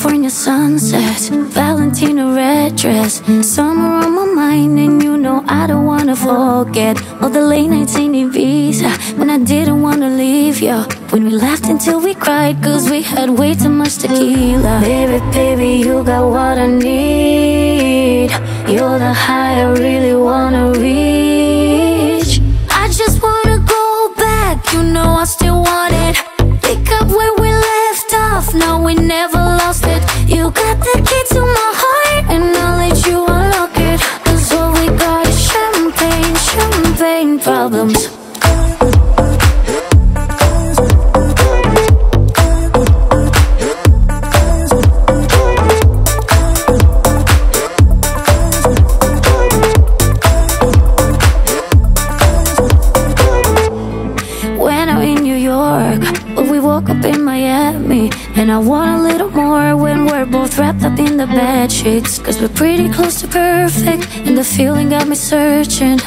California sunsets, Valentino red dress, summer on my mind, and you know I don't wanna forget all the late nights in Ibiza when I didn't wanna leave you. When we laughed until we cried, cause we had way too much tequila. Baby, baby, you got what I need. You're the high I really wanna reach. I just wanna go back, you know I still want it. Pick up where we left off, no, we never lost it. You got the key to my heart, and I'll let you unlock it. Cause all we got is champagne, champagne problems. When I'm in New York, but we woke up in Miami, and I want a little more when we're both wrapped up in the bed sheets. Cause we're pretty close to perfect, and the feeling got me searching,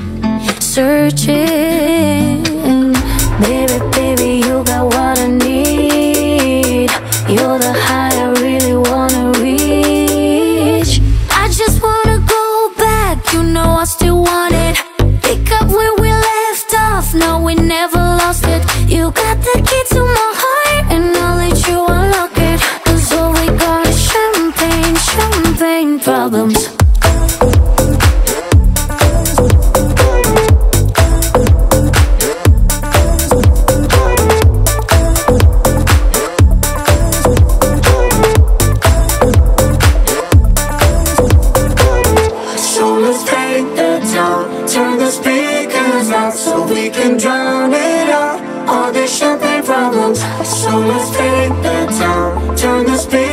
searching. Baby, baby, you got what I need. You're the high I really wanna reach. I just wanna go back, you know I still want it. Pick up where we left off, no, we never lost it. You got the key to my heart, and I'll let you unlock it. Cause all we got is champagne, champagne problems. So let's take the time, turn the speakers out so we can drown it out, all the champagne problems. So let's take the time, turn the speakers